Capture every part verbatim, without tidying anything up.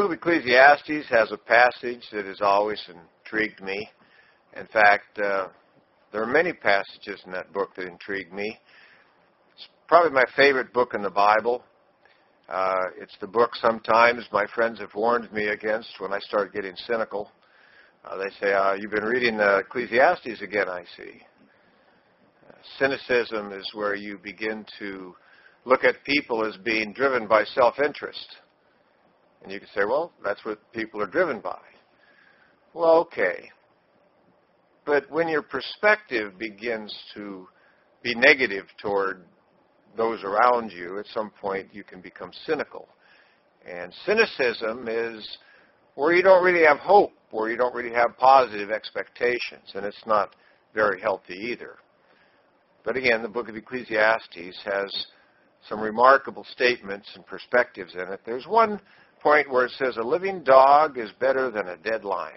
of Ecclesiastes has a passage that has always intrigued me. In fact, uh, there are many passages in that book that intrigue me. It's probably my favorite book in the Bible. Uh, it's the book sometimes my friends have warned me against when I start getting cynical. Uh, they say, uh, you've been reading uh, Ecclesiastes again, I see. Uh, cynicism is where you begin to look at people as being driven by self-interest. And you can say, well, that's what people are driven by. Well, okay. But when your perspective begins to be negative toward those around you, at some point you can become cynical. And cynicism is where you don't really have hope, where you don't really have positive expectations, and it's not very healthy either. But again, the book of Ecclesiastes has some remarkable statements and perspectives in it. There's one point where it says, a living dog is better than a dead lion.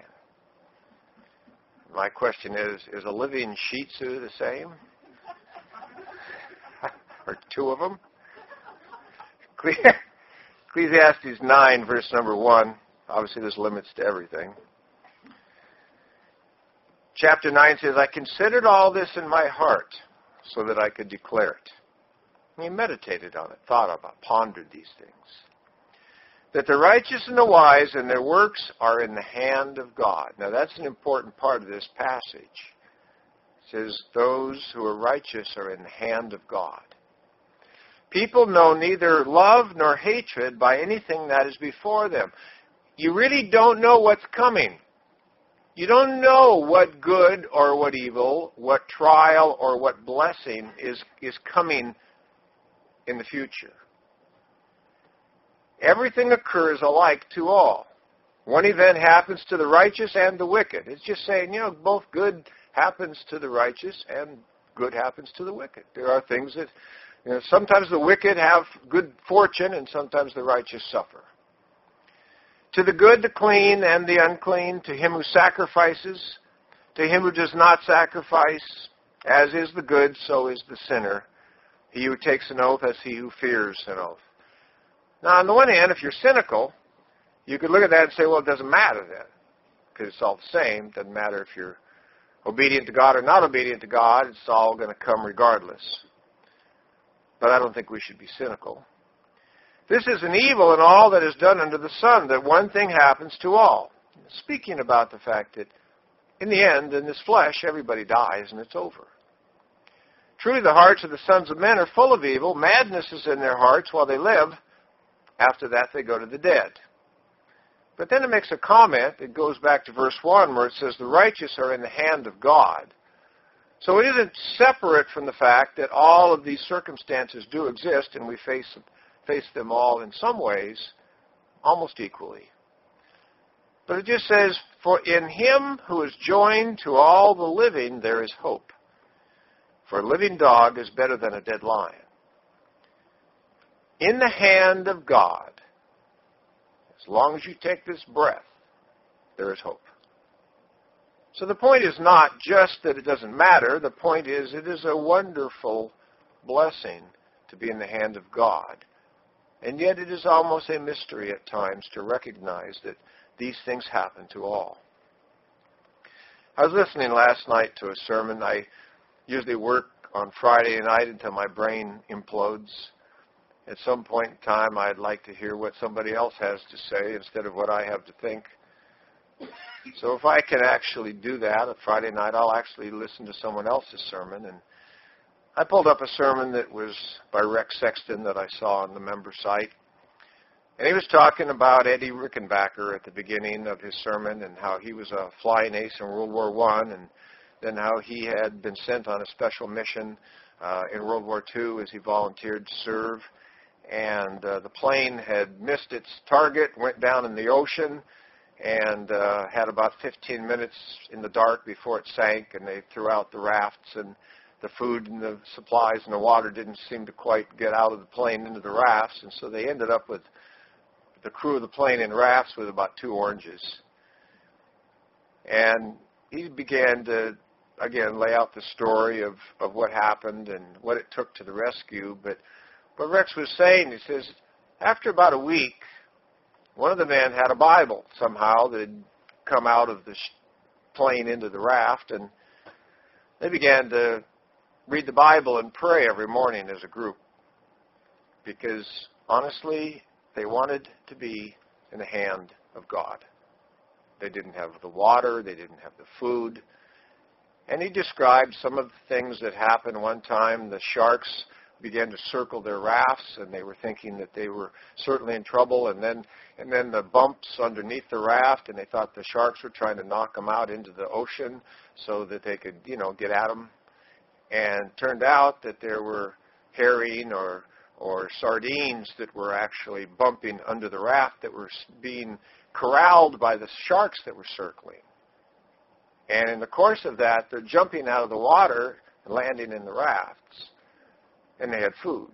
My question is, is a living Shih Tzu the same? Or two of them? Ecclesiastes nine, verse number one. Obviously, there's limits to everything. Chapter nine says, I considered all this in my heart so that I could declare it. And he meditated on it, thought about, pondered these things. That the righteous and the wise and their works are in the hand of God. Now, that's an important part of this passage. It says, those who are righteous are in the hand of God. People know neither love nor hatred by anything that is before them. You really don't know what's coming. You don't know what good or what evil, what trial or what blessing is, is coming in the future. Everything occurs alike to all. One event happens to the righteous and the wicked. It's just saying, you know, both good happens to the righteous and good happens to the wicked. There are things that, you know, sometimes the wicked have good fortune and sometimes the righteous suffer. To the good, the clean, and the unclean, to him who sacrifices, to him who does not sacrifice, as is the good, so is the sinner. He who takes an oath as he who fears an oath. Now, on the one hand, if you're cynical, you could look at that and say, well, it doesn't matter then, because it's all the same. It doesn't matter if you're obedient to God or not obedient to God. It's all going to come regardless. But I don't think we should be cynical. This is an evil in all that is done under the sun, that one thing happens to all. Speaking about the fact that in the end, in this flesh, everybody dies and it's over. Truly, the hearts of the sons of men are full of evil. Madness is in their hearts while they live. After that, they go to the dead. But then it makes a comment that goes back to verse one where it says, the righteous are in the hand of God. So it isn't separate from the fact that all of these circumstances do exist and we face them. face them all in some ways almost equally. But it just says, for in him who is joined to all the living there is hope. For a living dog is better than a dead lion. In the hand of God, as long as you take this breath, there is hope. So the point is not just that it doesn't matter. The point is it is a wonderful blessing to be in the hand of God. And yet it is almost a mystery at times to recognize that these things happen to all. I was listening last night to a sermon. I usually work on Friday night until my brain implodes. At some point in time, I'd like to hear what somebody else has to say instead of what I have to think. So if I can actually do that on Friday night, I'll actually listen to someone else's sermon. And I pulled up a sermon that was by Rex Sexton that I saw on the member site. And he was talking about Eddie Rickenbacker at the beginning of his sermon and how he was a flying ace in World War One, and then how he had been sent on a special mission uh, in World War Two as he volunteered to serve. And uh, the plane had missed its target, went down in the ocean, and uh, had about fifteen minutes in the dark before it sank, and they threw out the rafts, and the food and the supplies and the water didn't seem to quite get out of the plane into the rafts, and so they ended up with the crew of the plane in rafts with about two oranges. And he began to, again, lay out the story of, of what happened and what it took to the rescue. But what Rex was saying, he says, after about a week, one of the men had a Bible somehow that had come out of the plane into the raft, and they began to read the Bible and pray every morning as a group because, honestly, they wanted to be in the hand of God. They didn't have the water. They didn't have the food. And he described some of the things that happened one time. The sharks began to circle their rafts, and they were thinking that they were certainly in trouble. And then and then the bumps underneath the raft, and they thought the sharks were trying to knock them out into the ocean so that they could, you know, get at them. And it turned out that there were herring or or sardines that were actually bumping under the raft that were being corralled by the sharks that were circling. And in the course of that, they're jumping out of the water and landing in the rafts. And they had food.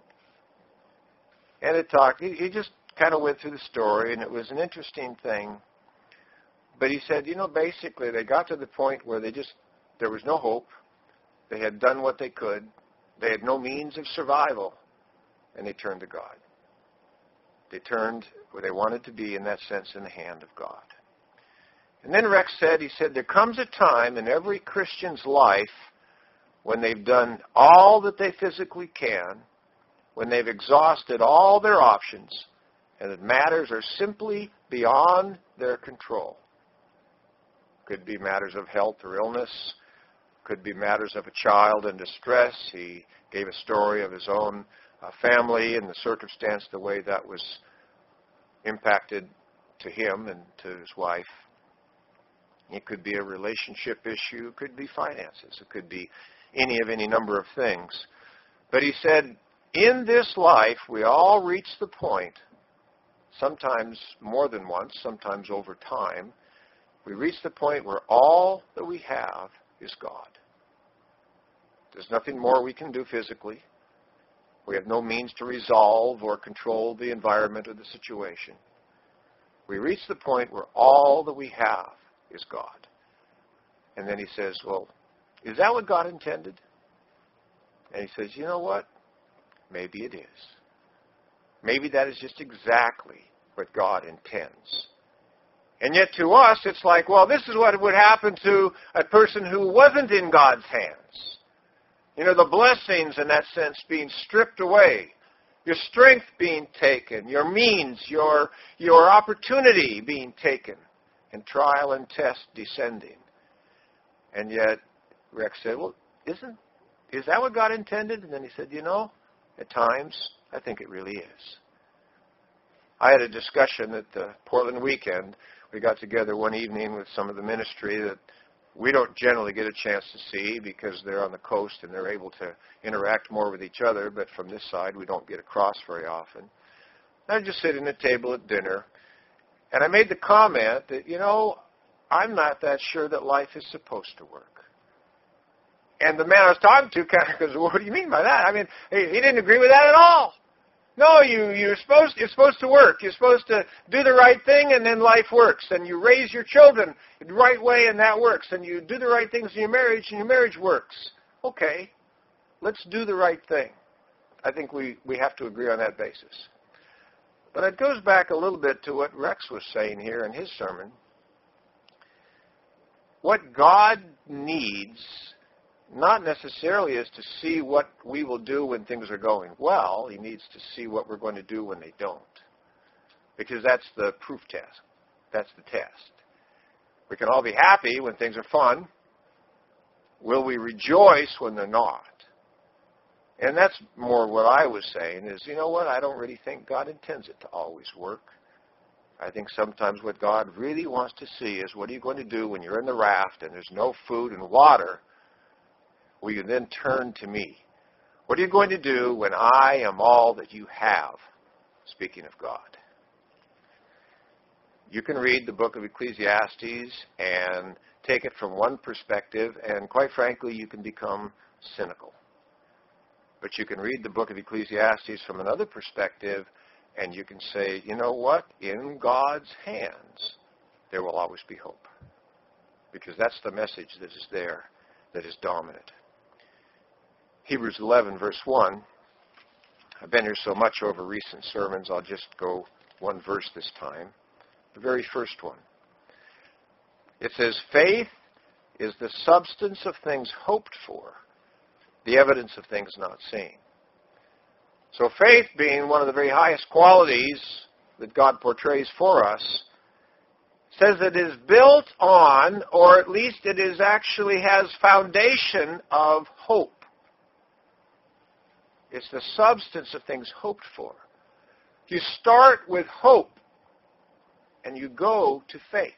And it talked, he, he just kind of went through the story, and it was an interesting thing. But he said, you know, basically they got to the point where they just, there was no hope. They had done what they could. They had no means of survival. And they turned to God. They turned where they wanted to be, in that sense, in the hand of God. And then Rex said, he said, there comes a time in every Christian's life when they've done all that they physically can, when they've exhausted all their options, and that matters are simply beyond their control. Could be matters of health or illness. Could be matters of a child in distress. He gave a story of his own uh, family and the circumstance, the way that was impacted to him and to his wife. It could be a relationship issue. It could be finances. It could be any of any number of things. But he said, in this life, we all reach the point, sometimes more than once, sometimes over time, we reach the point where all that we have is God. There's nothing more we can do physically. We have no means to resolve or control the environment or the situation. We reach the point where all that we have is God. And then he says, well, is that what God intended? And he says, you know what? Maybe it is. Maybe that is just exactly what God intends. And yet to us, it's like, well, this is what would happen to a person who wasn't in God's hands. You know, the blessings, in that sense, being stripped away. Your strength being taken. Your means, your, your opportunity being taken. And trial and test descending. And yet, Rex said, well, isn't, is that what God intended? And then he said, you know, at times, I think it really is. I had a discussion at the Portland weekend. We got together one evening with some of the ministry that we don't generally get a chance to see because they're on the coast and they're able to interact more with each other. But from this side, we don't get across very often. I just sit at a table at dinner. And I made the comment that, you know, I'm not that sure that life is supposed to work. And the man I was talking to kind of goes, well, what do you mean by that? I mean, he, he didn't agree with that at all. No, you, you're supposed, it's supposed to work. You're supposed to do the right thing, and then life works. And you raise your children the right way, and that works. And you do the right things in your marriage, and your marriage works. Okay, let's do the right thing. I think we, we have to agree on that basis. But it goes back a little bit to what Rex was saying here in his sermon. What God needs, not necessarily is to see what we will do when things are going well. He needs to see what we're going to do when they don't. Because that's the proof test. That's the test. We can all be happy when things are fun. Will we rejoice when they're not? And that's more what I was saying is, you know what, I don't really think God intends it to always work. I think sometimes what God really wants to see is, what are you going to do when you're in the raft and there's no food and water? Will you then turn to me? What are you going to do when I am all that you have? Speaking of God. You can read the book of Ecclesiastes and take it from one perspective, and quite frankly, you can become cynical. But you can read the book of Ecclesiastes from another perspective, and you can say, you know what? In God's hands, there will always be hope. Because that's the message that is there, that is dominant. Hebrews eleven, verse one. I've been here so much over recent sermons, I'll just go one verse this time. the very first one. It says, faith is the substance of things hoped for, the evidence of things not seen. So faith, being one of the very highest qualities that God portrays for us, says it is built on, or at least it is actually has foundation of hope. It's the substance of things hoped for. You start with hope, and you go to faith.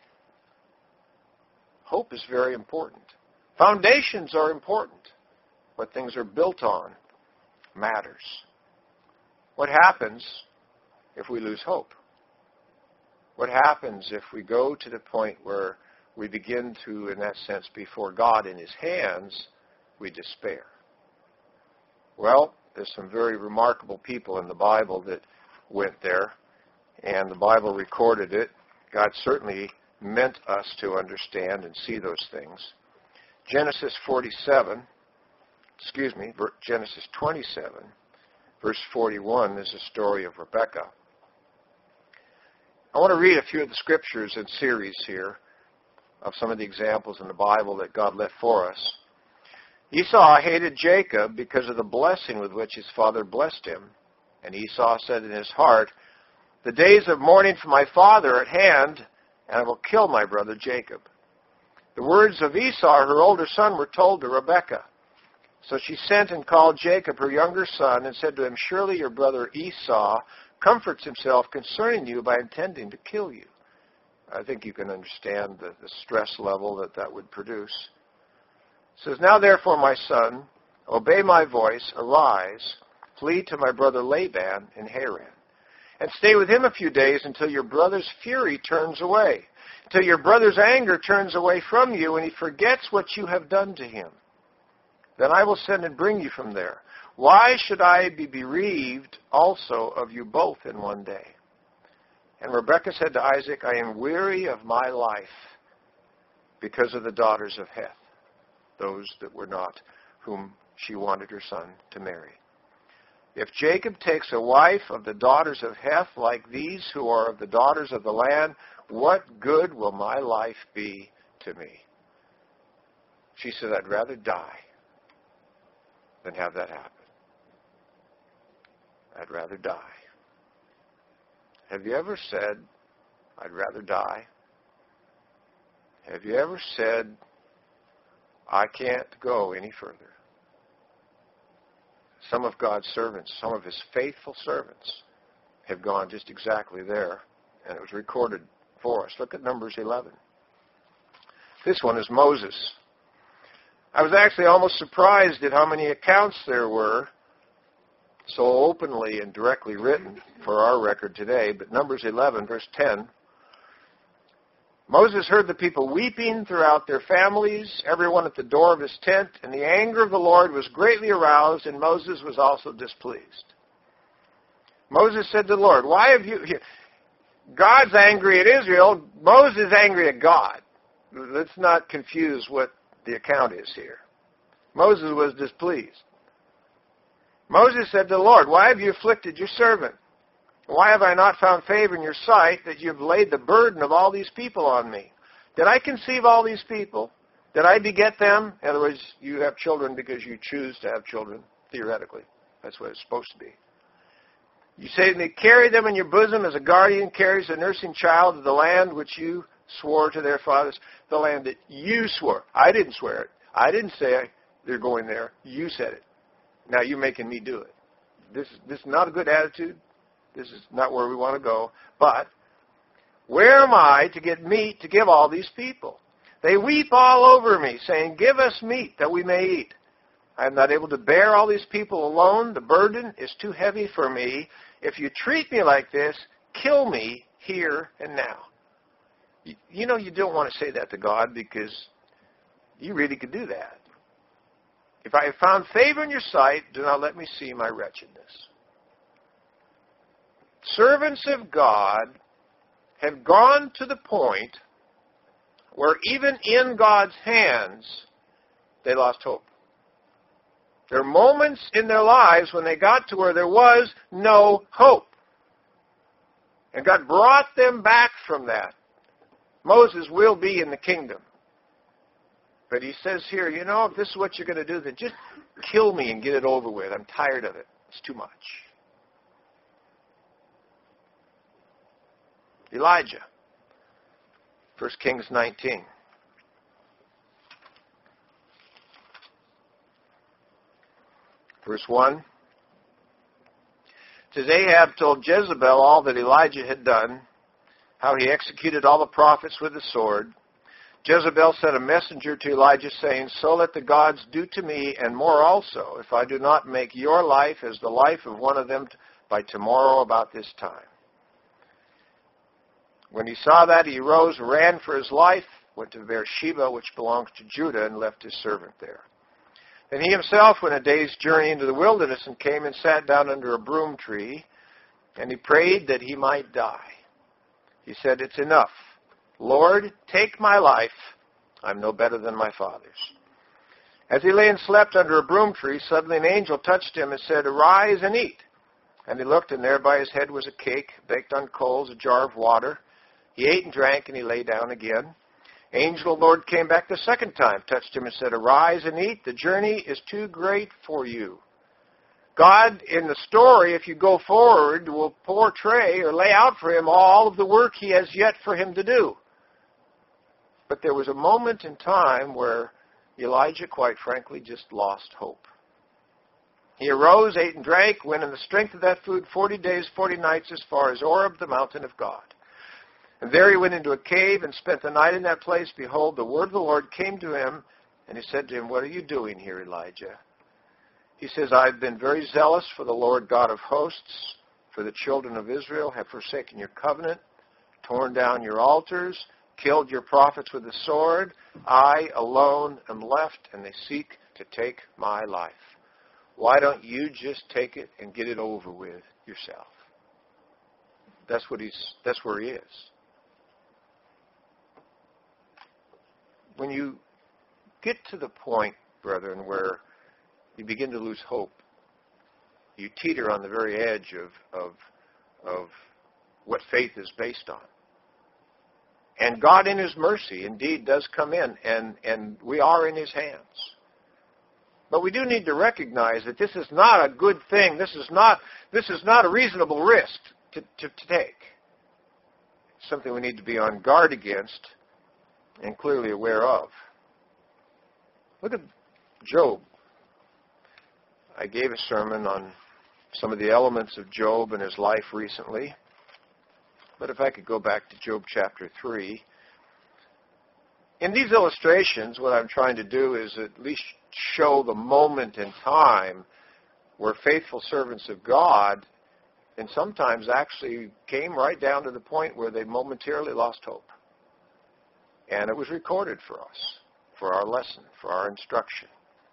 Hope is very important. Foundations are important. What things are built on matters. What happens if we lose hope? What happens if we go to the point where we begin to, in that sense, before God in His hands, we despair? Well, there's some very remarkable people in the Bible that went there, and the Bible recorded it. God certainly meant us to understand and see those things. Genesis forty-seven, excuse me, Genesis twenty-seven, verse forty-one is a story of Rebekah. I want to read a few of the scriptures in series here of some of the examples in the Bible that God left for us. Esau hated Jacob because of the blessing with which his father blessed him. And Esau said in his heart, "The days of mourning for my father are at hand, and I will kill my brother Jacob." The words of Esau, her older son, were told to Rebekah. So she sent and called Jacob, her younger son, and said to him, "Surely your brother Esau comforts himself concerning you by intending to kill you." I think you can understand the, the stress level that that would produce. It says, "Now therefore, my son, obey my voice, arise, flee to my brother Laban in Haran, and stay with him a few days until your brother's fury turns away, until your brother's anger turns away from you, and he forgets what you have done to him. Then I will send and bring you from there. Why should I be bereaved also of you both in one day?" And Rebekah said to Isaac, "I am weary of my life because of the daughters of Heth," those that were not whom she wanted her son to marry. "If Jacob takes a wife of the daughters of Heth like these who are of the daughters of the land, what good will my life be to me?" She said, "I'd rather die than have that happen. I'd rather die." Have you ever said, "I'd rather die"? Have you ever said, "I can't go any further"? Some of God's servants, some of His faithful servants, have gone just exactly there, and it was recorded for us. Look at Numbers eleven. This one is Moses. I was actually almost surprised at how many accounts there were so openly and directly written for our record today. But Numbers eleven, verse ten. "Moses heard the people weeping throughout their families, everyone at the door of his tent, and the anger of the Lord was greatly aroused, and Moses was also displeased." Moses said to the Lord, "Why have you..." God's angry at Israel. Moses is angry at God. Let's not confuse what the account is here. Moses was displeased. Moses said to the Lord, "Why have you afflicted your servant? Why have I not found favor in your sight that you have laid the burden of all these people on me? Did I conceive all these people? Did I beget them?" In other words, you have children because you choose to have children, theoretically. That's what it's supposed to be. "You say to me, carry them in your bosom as a guardian carries a nursing child to the land which you swore to their fathers," the land that you swore. I didn't swear it. I didn't say they're going there. You said it. Now you're making me do it. This, this is not a good attitude. This is not where we want to go. But where am I to get meat to give all these people? They weep all over me, saying, "Give us meat that we may eat." I am not able to bear all these people alone. The burden is too heavy for me. If you treat me like this, kill me here and now. You, you know you don't want to say that to God because you really could do that. "If I have found favor in your sight, do not let me see my wretchedness." Servants of God have gone to the point where even in God's hands, they lost hope. There are moments in their lives when they got to where there was no hope. And God brought them back from that. Moses will be in the kingdom. But he says here, you know, if this is what you're going to do, then just kill me and get it over with. I'm tired of it. It's too much. Elijah. First Kings nineteen. Verse one. It says, Ahab told Jezebel all that Elijah had done, how he executed all the prophets with the sword. Jezebel sent a messenger to Elijah, saying, So let the gods do to me, and more also, if I do not make your life as the life of one of them by tomorrow about this time. When he saw that, he arose, ran for his life, went to Beersheba, which belongs to Judah, and left his servant there. Then he himself went a day's journey into the wilderness and came and sat down under a broom tree, and he prayed that he might die. He said, It's enough. Lord, take my life. I'm no better than my father's. As he lay and slept under a broom tree, suddenly an angel touched him and said, Arise and eat. And he looked, and there by his head was a cake baked on coals, a jar of water. He ate and drank, and he lay down again. Angel of the Lord came back the second time, touched him and said, Arise and eat. The journey is too great for you. God, in the story, if you go forward, will portray or lay out for him all of the work he has yet for him to do. But there was a moment in time where Elijah, quite frankly, just lost hope. He arose, ate and drank, went in the strength of that food forty days, forty nights, as far as Horeb, the mountain of God. And there he went into a cave and spent the night in that place. Behold, the word of the Lord came to him, and he said to him, What are you doing here, Elijah? He says, I've been very zealous for the Lord God of hosts, for the children of Israel have forsaken your covenant, torn down your altars, killed your prophets with the sword. I alone am left, and they seek to take my life. Why don't you just take it and get it over with yourself? That's what he's. That's where he is. When you get to the point, brethren, where you begin to lose hope, you teeter on the very edge of of of what faith is based on. And God in his mercy indeed does come in, and, and we are in his hands. But we do need to recognize that this is not a good thing. This is not this is not a reasonable risk to, to, to take. It's something we need to be on guard against and clearly aware of. Look at Job. I gave a sermon on some of the elements of Job and his life recently. But if I could go back to Job chapter three. In these illustrations, what I'm trying to do is at least show the moment in time where faithful servants of God, and sometimes actually came right down to the point where they momentarily lost hope. And it was recorded for us, for our lesson, for our instruction.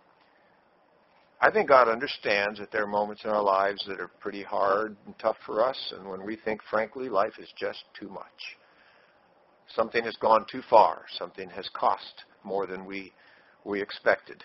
I think God understands that there are moments in our lives that are pretty hard and tough for us, and when we think, frankly, life is just too much. Something has gone too far. Something has cost more than we, we expected.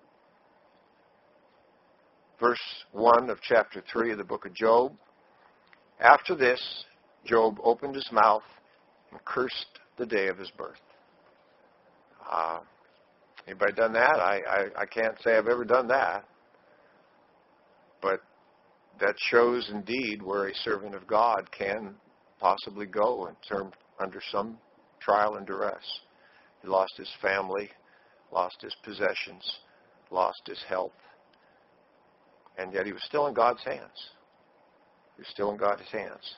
Verse one of chapter three of the book of Job. After this, Job opened his mouth and cursed the day of his birth. Uh, anybody done that? I, I, I can't say I've ever done that. But that shows indeed where a servant of God can possibly go in term, under some trial and duress. He lost his family, lost his possessions, lost his health. And yet he was still in God's hands. He was still in God's hands.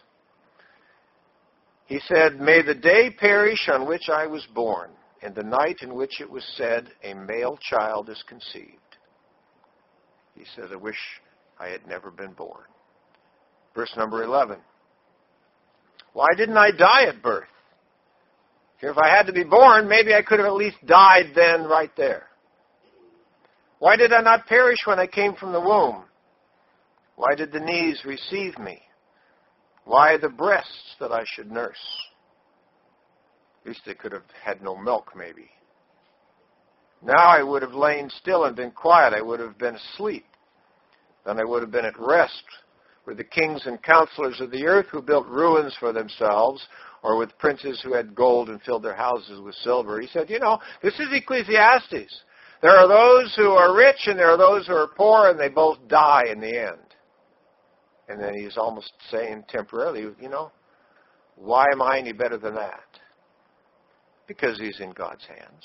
He said, May the day perish on which I was born, and the night in which it was said, a male child is conceived. He said, I wish I had never been born. Verse number eleven. Why didn't I die at birth? If I had to be born, maybe I could have at least died then right there. Why did I not perish when I came from the womb? Why did the knees receive me? Why the breasts that I should nurse? At least they could have had no milk, maybe. Now I would have lain still and been quiet. I would have been asleep. Then I would have been at rest with the kings and counselors of the earth who built ruins for themselves, or with princes who had gold and filled their houses with silver. He said, you know, this is Ecclesiastes. There are those who are rich and there are those who are poor, and they both die in the end. And then he's almost saying temporarily, you know, why am I any better than that? Because he's in God's hands.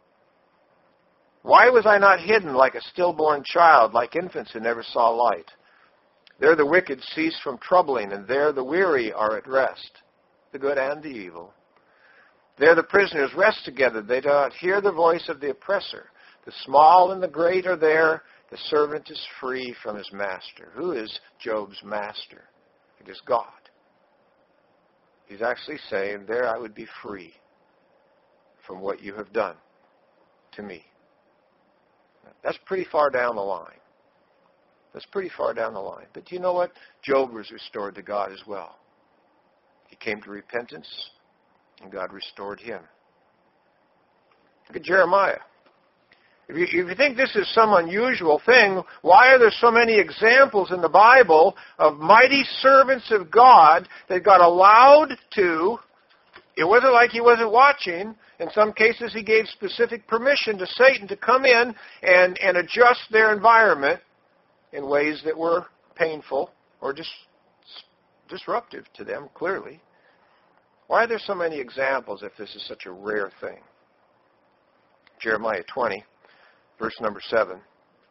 Why was I not hidden like a stillborn child, like infants who never saw light? There the wicked cease from troubling, and there the weary are at rest, the good and the evil. There the prisoners rest together. They do not hear the voice of the oppressor. The small and the great are there. The servant is free from his master. Who is Job's master? It is God. He's actually saying, there I would be free from what you have done to me. That's pretty far down the line. That's pretty far down the line. But you know what? Job was restored to God as well. He came to repentance, and God restored him. Look at Jeremiah. If you, if you think this is some unusual thing, why are there so many examples in the Bible of mighty servants of God that got allowed to? It wasn't like he wasn't watching. In some cases, he gave specific permission to Satan to come in and, and adjust their environment in ways that were painful or dis, disruptive to them, clearly. Why are there so many examples if this is such a rare thing? Jeremiah twenty. Verse number seven.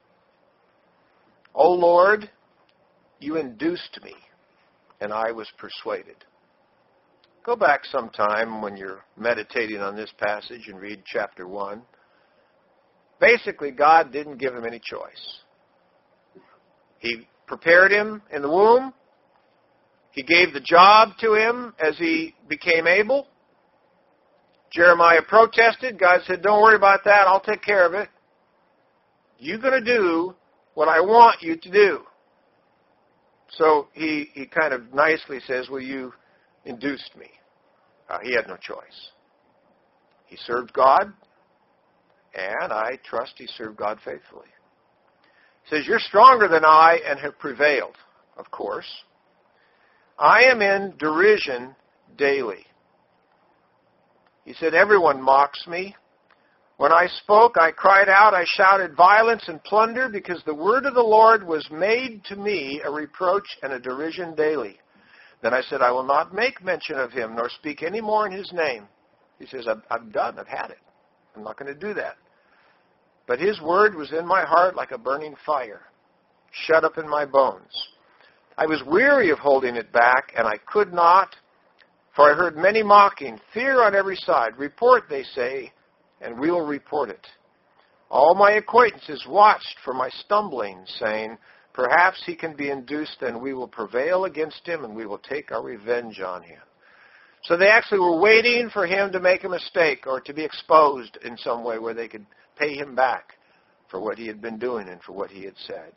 O Lord, you induced me, and I was persuaded. Go back sometime when you're meditating on this passage and read chapter one. Basically, God didn't give him any choice. He prepared him in the womb. He gave the job to him as he became able. Jeremiah protested. God said, don't worry about that. I'll take care of it. You're going to do what I want you to do. So he, he kind of nicely says, well, you induced me. Uh, he had no choice. He served God, and I trust he served God faithfully. He says, you're stronger than I and have prevailed, of course. I am in derision daily. He said, everyone mocks me. When I spoke, I cried out, I shouted violence and plunder, because the word of the Lord was made to me a reproach and a derision daily. Then I said, I will not make mention of him, nor speak any more in his name. He says, I'm, I'm done, I've had it. I'm not going to do that. But his word was in my heart like a burning fire, shut up in my bones. I was weary of holding it back, and I could not, for I heard many mocking, fear on every side. Report, they say, and we will report it. All my acquaintances watched for my stumbling, saying, perhaps he can be induced, and we will prevail against him, and we will take our revenge on him. So they actually were waiting for him to make a mistake or to be exposed in some way where they could pay him back for what he had been doing and for what he had said.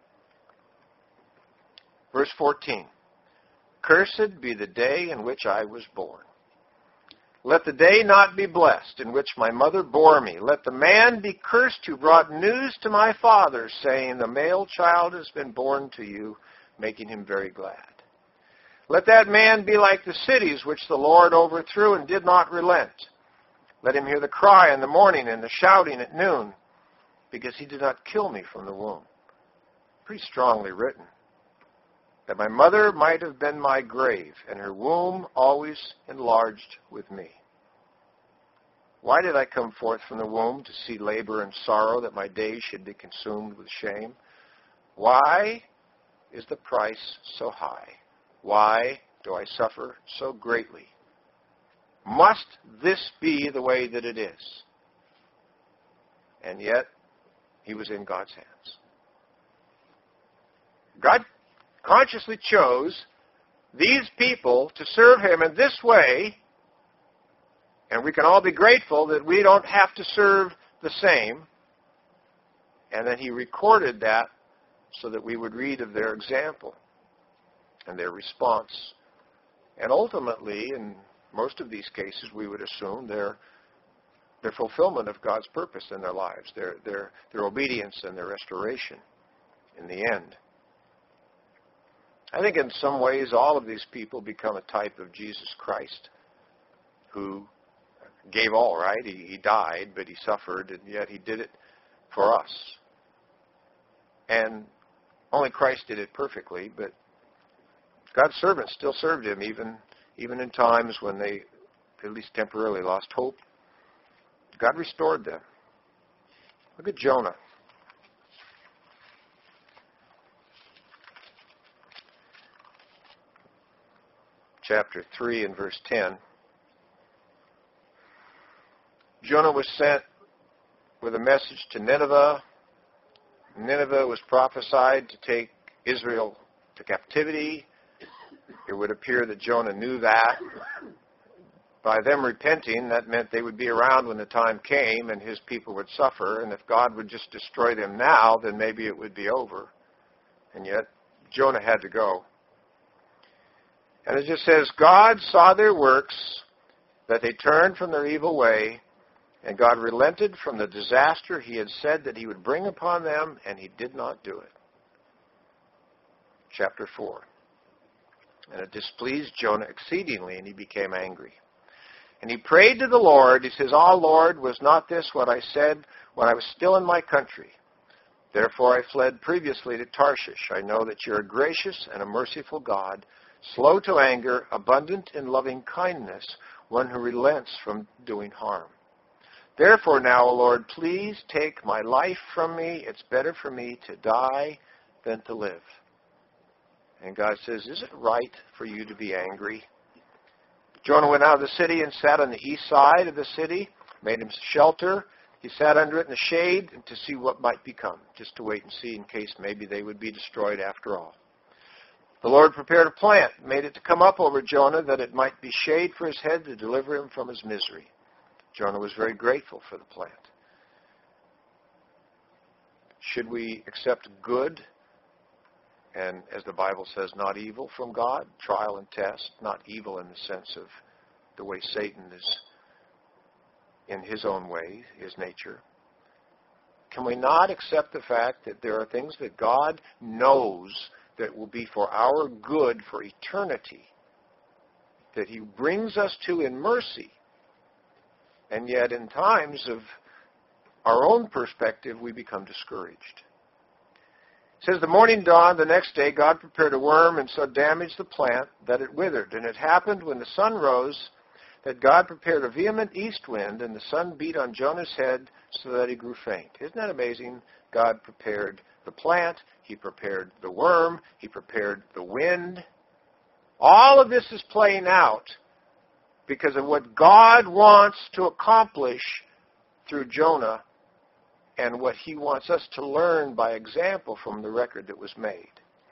Verse fourteen. Cursed be the day in which I was born. Let the day not be blessed in which my mother bore me. Let the man be cursed who brought news to my father, saying, the male child has been born to you, making him very glad. Let that man be like the cities which the Lord overthrew and did not relent. Let him hear the cry in the morning and the shouting at noon, because he did not kill me from the womb. Pretty strongly written. That my mother might have been my grave, and her womb always enlarged with me. Why did I come forth from the womb to see labor and sorrow, that my days should be consumed with shame? Why is the price so high? Why do I suffer so greatly? Must this be the way that it is? And yet, he was in God's hands. God consciously chose these people to serve him in this way, and we can all be grateful that we don't have to serve the same. And then he recorded that so that we would read of their example and their response. And ultimately, in most of these cases, we would assume their their fulfillment of God's purpose in their lives, their their their obedience and their restoration in the end. I think in some ways all of these people become a type of Jesus Christ, who gave all, right? He, he died, but he suffered, and yet he did it for us. And only Christ did it perfectly, but God's servants still served him even, even in times when they, at least temporarily, lost hope. God restored them. Look at Jonah. Chapter three and verse ten. Jonah was sent with a message to Nineveh. Nineveh was prophesied to take Israel to captivity. It would appear that Jonah knew that. By them repenting, that meant they would be around when the time came and his people would suffer. And if God would just destroy them now, then maybe it would be over. And yet, Jonah had to go. And it just says, God saw their works, that they turned from their evil way, and God relented from the disaster he had said that he would bring upon them, and he did not do it. Chapter four. And it displeased Jonah exceedingly, and he became angry. And he prayed to the Lord. He says, "Ah, Lord, was not this what I said when I was still in my country? Therefore I fled previously to Tarshish. I know that you're a gracious and a merciful God, slow to anger, abundant in loving kindness, one who relents from doing harm. Therefore now, O Lord, please take my life from me. It's better for me to die than to live." And God says, "Is it right for you to be angry?" Jonah went out of the city and sat on the east side of the city, made him shelter. He sat under it in the shade to see what might become, just to wait and see in case maybe they would be destroyed after all. The Lord prepared a plant, made it to come up over Jonah, that it might be shade for his head to deliver him from his misery. Jonah was very grateful for the plant. Should we accept good, and as the Bible says, not evil from God? Trial and test, not evil in the sense of the way Satan is in his own way, his nature. Can we not accept the fact that there are things that God knows that will be for our good for eternity, that he brings us to in mercy, and yet in times of our own perspective, we become discouraged? It says, the morning dawned the next day, God prepared a worm and so damaged the plant that it withered. And it happened when the sun rose that God prepared a vehement east wind, and the sun beat on Jonah's head so that he grew faint. Isn't that amazing? God prepared the plant. He prepared the worm. He prepared the wind. All of this is playing out because of what God wants to accomplish through Jonah, and what he wants us to learn by example from the record that was made.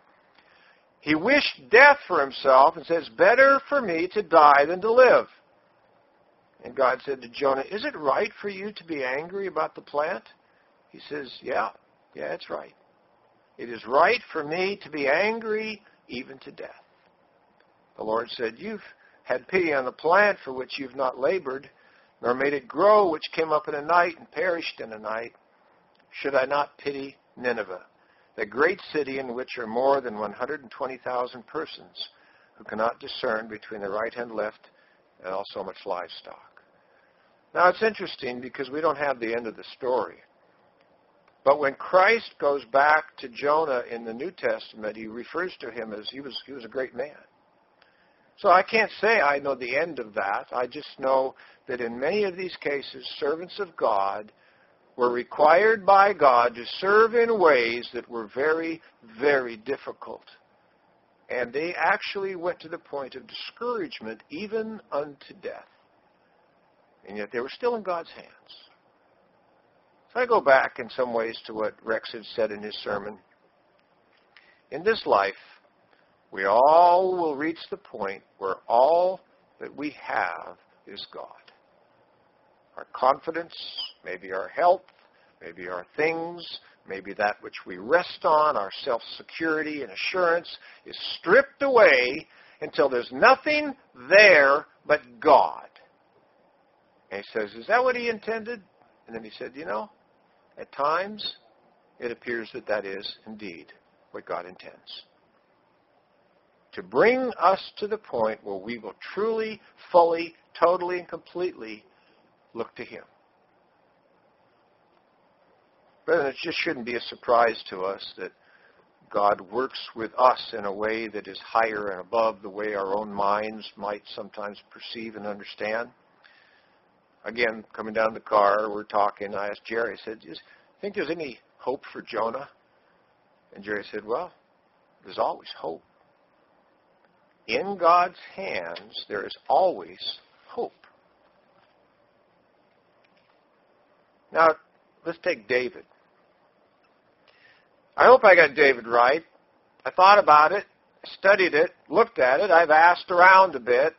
He wished death for himself and says, "Better for me to die than to live." And God said to Jonah, "Is it right for you to be angry about the plant?" He says, yeah, yeah, it's right. It is right for me to be angry even to death. The Lord said, "You've had pity on the plant for which you've not labored, nor made it grow, which came up in a night and perished in a night. Should I not pity Nineveh, the great city in which are more than one hundred twenty thousand persons who cannot discern between the right and left, and also much livestock?" Now it's interesting because we don't have the end of the story. But when Christ goes back to Jonah in the New Testament, he refers to him as he was, he was a great man. So I can't say I know the end of that. I just know that in many of these cases, servants of God were required by God to serve in ways that were very, very difficult. And they actually went to the point of discouragement, even unto death. And yet they were still in God's hands. So I go back in some ways to what Rex had said in his sermon. In this life, we all will reach the point where all that we have is God. Our confidence, maybe our health, maybe our things, maybe that which we rest on, our self-security and assurance, is stripped away until there's nothing there but God. And he says, is that what he intended? And then he said, you know, at times it appears that that is indeed what God intends. to bring us to the point where we will truly, fully, totally, and completely look to him. Brethren, it just shouldn't be a surprise to us that God works with us in a way that is higher and above the way our own minds might sometimes perceive and understand. Again, coming down the car, we're talking, I asked Jerry, I said, do you think there's any hope for Jonah? And Jerry said, well, there's always hope. In God's hands, there is always hope. Now, let's take David. I hope I got David right. I thought about it, studied it, looked at it. I've asked around a bit.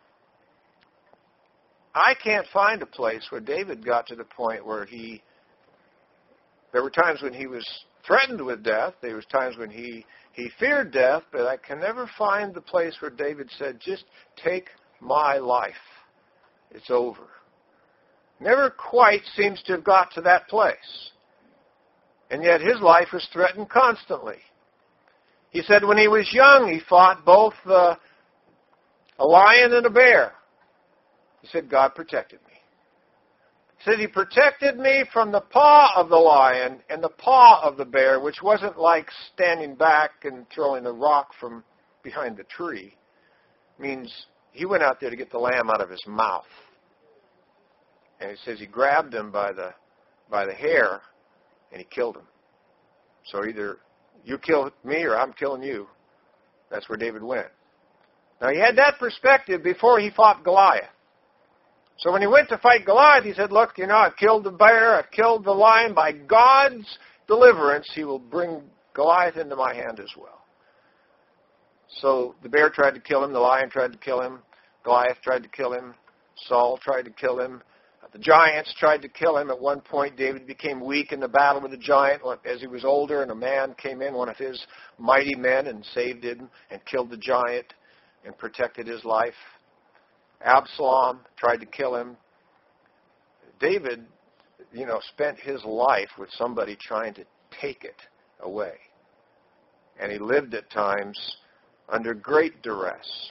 I can't find a place where David got to the point where he, there were times when he was threatened with death. There was times when he, he feared death, but I can never find the place where David said, just take my life. It's over. Never quite seems to have got to that place. And yet his life was threatened constantly. He said when he was young, he fought both uh, a lion and a bear. He said, God protected me. He said he protected me from the paw of the lion and the paw of the bear, which wasn't like standing back and throwing the rock from behind the tree. It means he went out there to get the lamb out of his mouth. And he says he grabbed him by the by the hair, and he killed him. So either you kill me or I'm killing you. That's where David went. Now he had that perspective before he fought Goliath. So when he went to fight Goliath, he said, look, you know, I've killed the bear, I've killed the lion. By God's deliverance, he will bring Goliath into my hand as well. So the bear tried to kill him, the lion tried to kill him, Goliath tried to kill him, Saul tried to kill him. The giants tried to kill him. At one point, David became weak in the battle with the giant as he was older, and a man came in, one of his mighty men, and saved him and killed the giant and protected his life. Absalom tried to kill him. David, you know, spent his life with somebody trying to take it away. And he lived at times under great duress.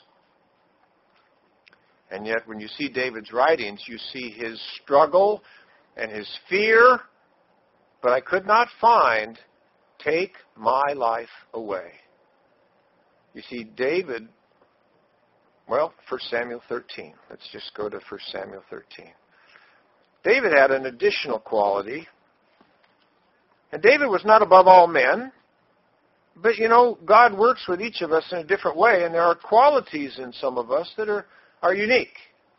And yet when you see David's writings, you see his struggle and his fear, but I could not find, take my life away. You see, David, well, First Samuel thirteen. Let's just go to First Samuel thirteen. David had an additional quality. And David was not above all men. But, you know, God works with each of us in a different way, and there are qualities in some of us that are are unique.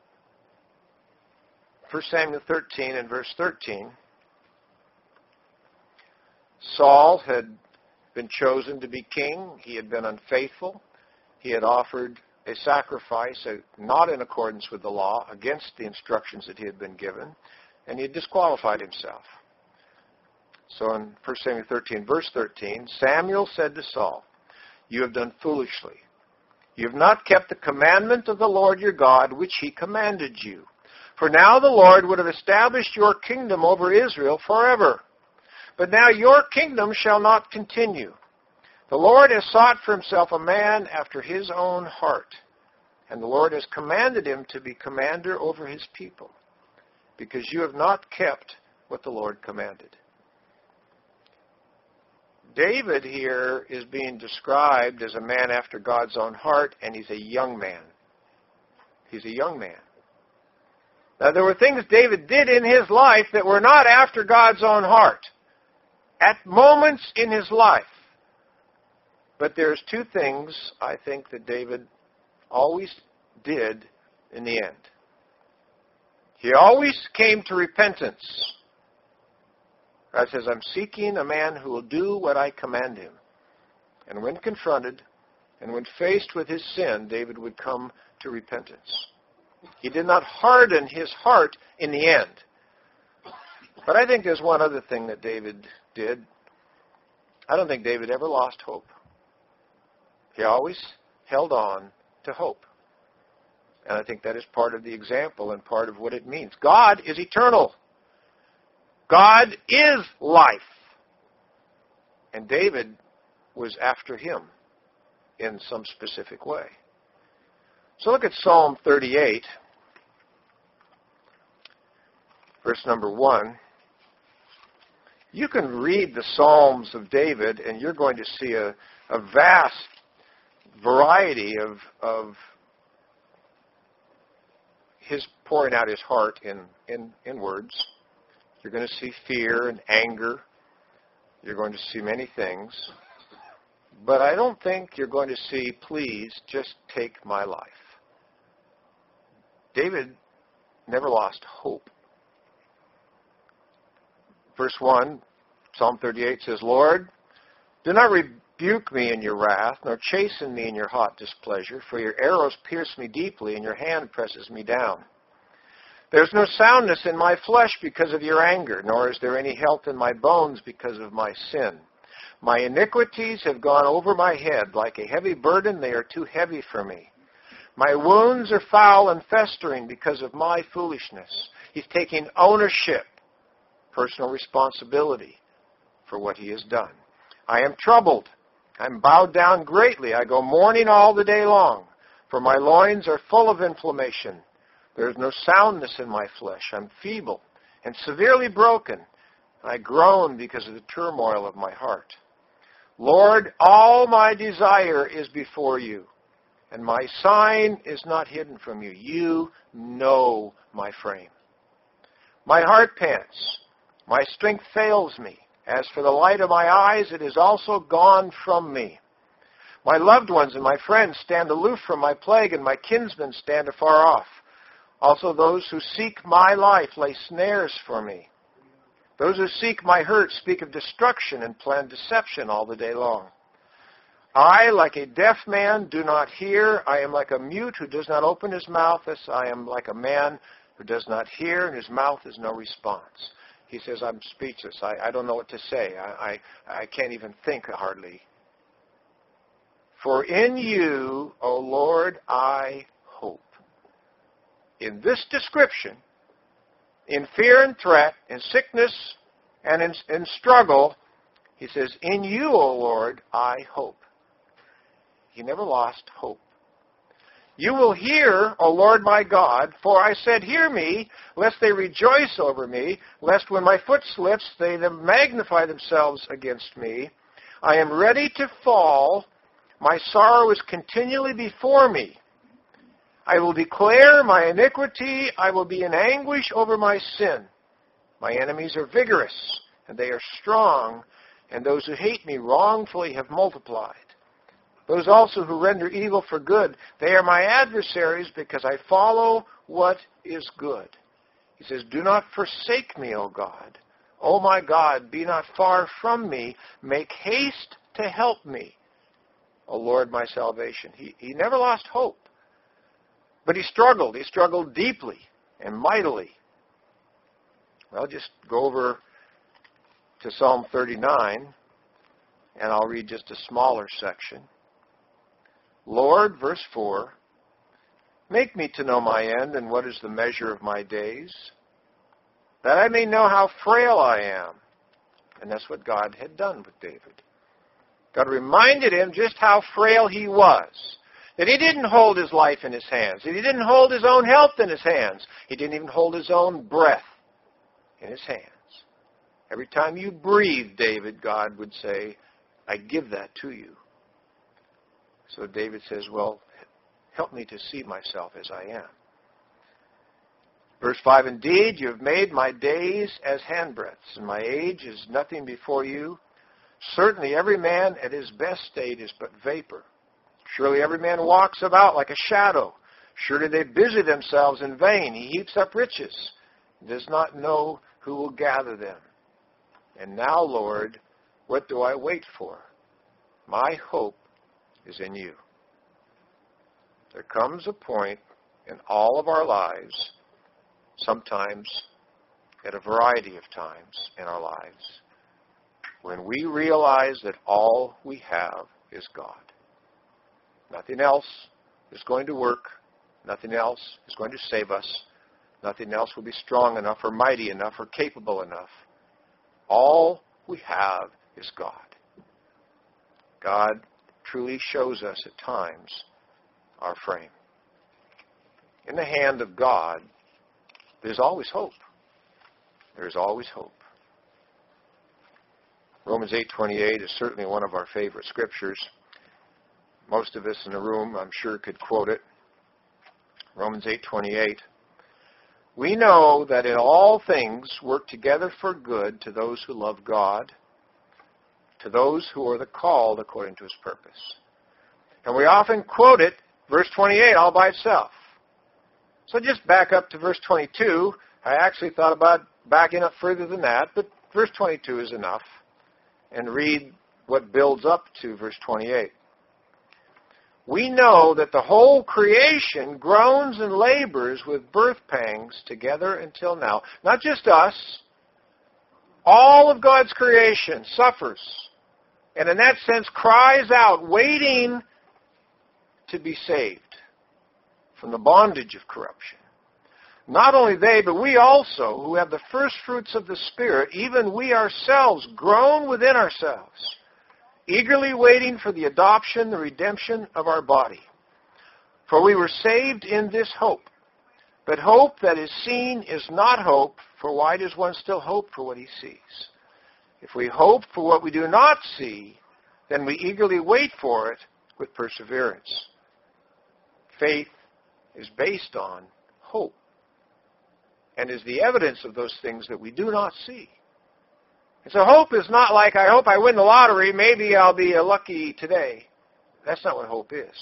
First Samuel thirteen and verse thirteen. Saul had been chosen to be king. He had been unfaithful. He had offered a sacrifice uh, not in accordance with the law, against the instructions that he had been given, and he had disqualified himself. So in First Samuel thirteen, verse thirteen, Samuel said to Saul, you have done foolishly. You have not kept the commandment of the Lord your God, which he commanded you. For now the Lord would have established your kingdom over Israel forever. But now your kingdom shall not continue. The Lord has sought for himself a man after his own heart, and the Lord has commanded him to be commander over his people, because you have not kept what the Lord commanded. David here is being described as a man after God's own heart, and he's a young man. He's a young man. Now, there were things David did in his life that were not after God's own heart, at moments in his life. But there's two things, I think, that David always did in the end. He always came to repentance. God says, I'm seeking a man who will do what I command him. And when confronted, and when faced with his sin, David would come to repentance. He did not harden his heart in the end. But I think there's one other thing that David did. I don't think David ever lost hope. He always held on to hope. And I think that is part of the example and part of what it means. God is eternal. God is life. And David was after him. in some specific way. So look at Psalm thirty-eight, verse number one. You can read the Psalms of David, and you're going to see a, a vast variety of, of his pouring out his heart in, in, in words. You're going to see fear and anger. You're going to see many things. But I don't think you're going to see, please, just take my life. David never lost hope. Verse one, Psalm thirty-eight says, Lord, do not rebuke me in your wrath, nor chasten me in your hot displeasure, for your arrows pierce me deeply, and your hand presses me down. There's no soundness in my flesh because of your anger, nor is there any health in my bones because of my sin. My iniquities have gone over my head. Like a heavy burden, they are too heavy for me. My wounds are foul and festering because of my foolishness. He's taking ownership, personal responsibility for what he has done. I am troubled. I'm bowed down greatly. I go mourning all the day long, for my loins are full of inflammation. There is no soundness in my flesh. I'm feeble and severely broken. I groan because of the turmoil of my heart. Lord, all my desire is before you, and my sign is not hidden from you. You know my frame. My heart pants. My strength fails me. As for the light of my eyes, it is also gone from me. My loved ones and my friends stand aloof from my plague, and my kinsmen stand afar off. Also those who seek my life lay snares for me. Those who seek my hurt speak of destruction and plan deception all the day long. I, like a deaf man, do not hear. I am like a mute who does not open his mouth. As I am like a man who does not hear, and his mouth is no response. He says, I'm speechless. I, I don't know what to say. I, I, I can't even think hardly. For in you, O Lord, I hope. In this description, in fear and threat, in sickness and in, in struggle, he says, in you, O Lord, I hope. He never lost hope. You will hear, O Lord my God, for I said, hear me, lest they rejoice over me, lest when my foot slips they magnify themselves against me. I am ready to fall. My sorrow is continually before me. I will declare my iniquity. I will be in anguish over my sin. My enemies are vigorous, and they are strong, and those who hate me wrongfully have multiplied. Those also who render evil for good, they are my adversaries because I follow what is good. He says, do not forsake me, O God. O my God, be not far from me. Make haste to help me, O Lord, my salvation. He, he never lost hope. But he struggled. He struggled deeply and mightily. Well, just go over to Psalm thirty-nine, and I'll read just a smaller section. Lord, verse four, make me to know my end and what is the measure of my days, that I may know how frail I am. And that's what God had done with David. God reminded him just how frail he was. That he didn't hold his life in his hands. That he didn't hold his own health in his hands. He didn't even hold his own breath in his hands. Every time you breathe, David, God would say, I give that to you. So David says, well, help me to see myself as I am. Verse five, indeed, you have made my days as handbreadths, and my age is nothing before you. Certainly every man at his best state is but vapor. Surely every man walks about like a shadow. Surely they busy themselves in vain. He heaps up riches, does not know who will gather them. And now, Lord, what do I wait for? My hope is in you. There comes a point in all of our lives, sometimes at a variety of times in our lives, when we realize that all we have is God. Nothing else is going to work. Nothing else is going to save us. Nothing else will be strong enough or mighty enough or capable enough. All we have is God. God truly shows us at times our frame. In the hand of God, there's always hope. There's always hope. Romans eight twenty-eight is certainly one of our favorite scriptures. Most of us in the room, I'm sure, could quote it. Romans eight twenty-eight. We know that in all things work together for good to those who love God, to those who are the called according to his purpose. And we often quote it, verse twenty-eight, all by itself. So just back up to verse twenty-two. I actually thought about backing up further than that, but verse twenty-two is enough. And read what builds up to verse twenty-eight. We know that the whole creation groans and labors with birth pangs together until now. Not just us. All of God's creation suffers. And in that sense cries out, waiting to be saved from the bondage of corruption. Not only they, but we also, who have the first fruits of the Spirit, even we ourselves, groan within ourselves, eagerly waiting for the adoption, the redemption of our body. For we were saved in this hope. But hope that is seen is not hope, for why does one still hope for what he sees? If we hope for what we do not see, then we eagerly wait for it with perseverance. Faith is based on hope, and is the evidence of those things that we do not see. And so hope is not like, I hope I win the lottery, maybe I'll be lucky today. That's not what hope is.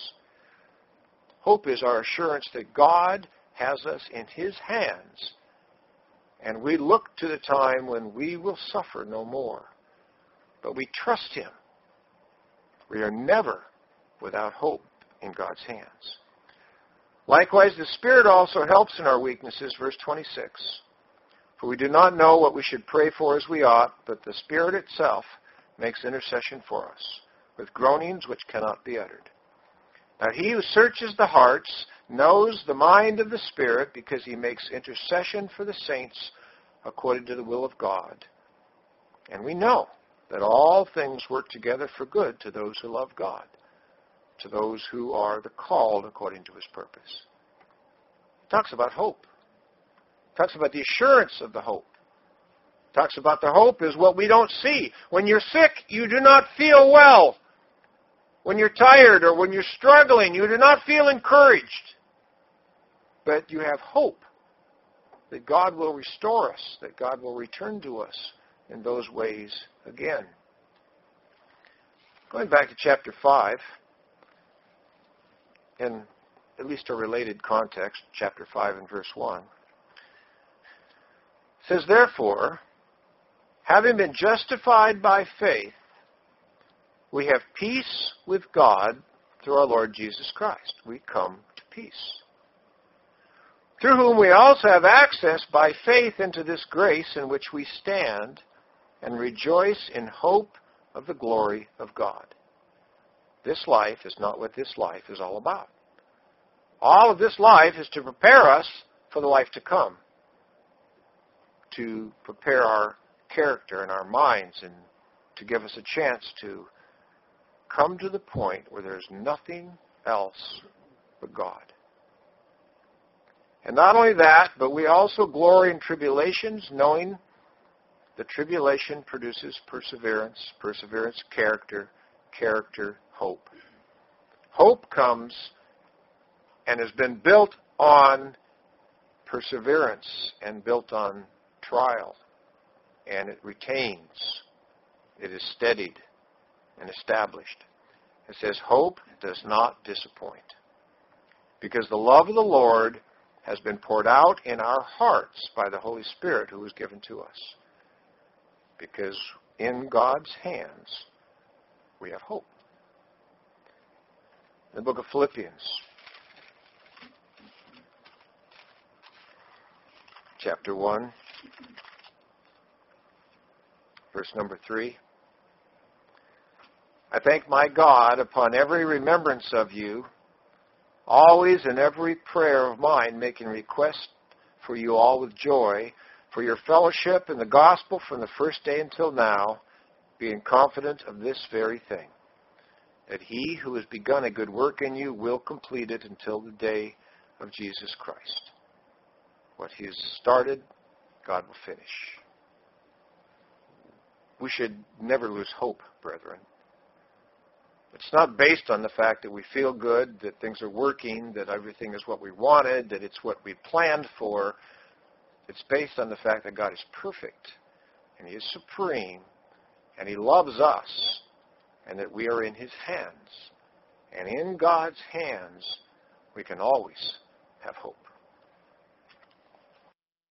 Hope is our assurance that God has us in his hands, and we look to the time when we will suffer no more. But we trust him. We are never without hope in God's hands. Likewise, the Spirit also helps in our weaknesses, verse twenty-six. For we do not know what we should pray for as we ought, but the Spirit itself makes intercession for us, with groanings which cannot be uttered. Now he who searches the hearts knows the mind of the Spirit, because he makes intercession for the saints according to the will of God. And we know that all things work together for good to those who love God, to those who are the called according to his purpose. It talks about hope. It talks about the assurance of the hope. It talks about the hope is what we don't see. When you're sick, you do not feel well. When you're tired or when you're struggling, you do not feel encouraged. But you have hope that God will restore us, that God will return to us in those ways again. Going back to chapter five, in at least a related context, chapter five and verse one. It says, therefore, having been justified by faith, we have peace with God through our Lord Jesus Christ. We come to peace. Through whom we also have access by faith into this grace in which we stand and rejoice in hope of the glory of God. This life is not what this life is all about. All of this life is to prepare us for the life to come, to prepare our character and our minds, and to give us a chance to come to the point where there's nothing else but God. And not only that, but we also glory in tribulations, knowing that tribulation produces perseverance, perseverance, character, character, hope. Hope comes and has been built on perseverance and built on trial, and it retains. It is steadied and established. It says, hope does not disappoint, because the love of the Lord has been poured out in our hearts by the Holy Spirit who was given to us. Because in God's hands, we have hope. In the book of Philippians, chapter one, verse number three. I thank my God upon every remembrance of you, always in every prayer of mine, making request for you all with joy, for your fellowship in the gospel from the first day until now, being confident of this very thing, that he who has begun a good work in you will complete it until the day of Jesus Christ. What he has started, God will finish. We should never lose hope, brethren. It's not based on the fact that we feel good, that things are working, that everything is what we wanted, that it's what we planned for. It's based on the fact that God is perfect, and he is supreme, and he loves us, and that we are in his hands. And in God's hands, we can always have hope.